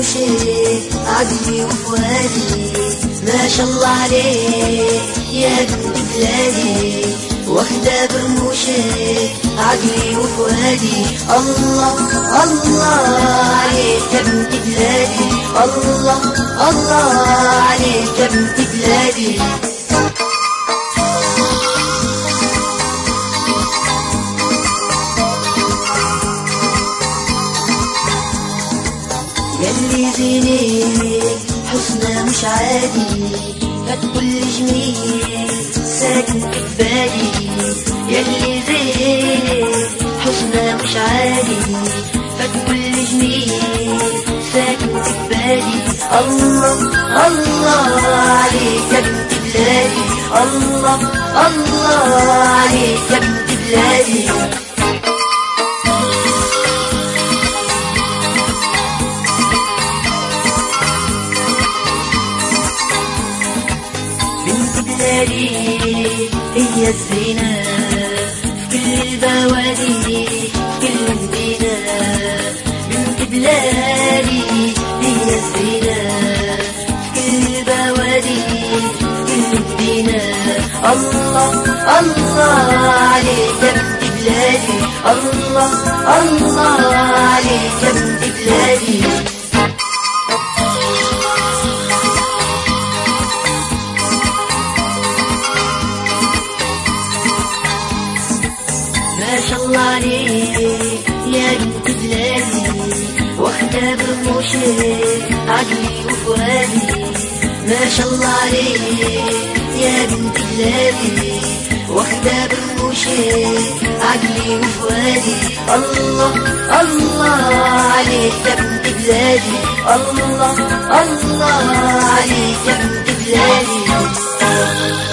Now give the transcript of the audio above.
برموشك عقلي وفؤادي، ما شاء الله عليك يا بنت بلادي، واخدة برموشك عقلي وفؤادي. الله الله عليك يا بنت بلادي، الله الله عليك يا بنت بلادي. ياللي زينك حسنى مش عادي، فكل جميل ساكن في بالي. ياللي زينك حسنى مش عادي، فكل جميل ساكن في بالي. الله الله عليك يا بنت بلادي، الله الله عليك يا بنت بلادي. هي الزينة في كل البوادي، في كل مدينة. بنت بلادي هي الزينة في كل البوادي، في كل مدينة. الله الله عليك يا بنت بلادي، الله الله عليك يا بنت بلادي. ما شاء الله عليك يا بنت بلادي، واخدة برموشك عقلي وفؤادي. ما شاء الله عليك يا بنت بلادي، واخدة برموشك عقلي وفؤادي. الله الله عليك يا بنت بلادي، الله الله عليك يا بنت بلادي.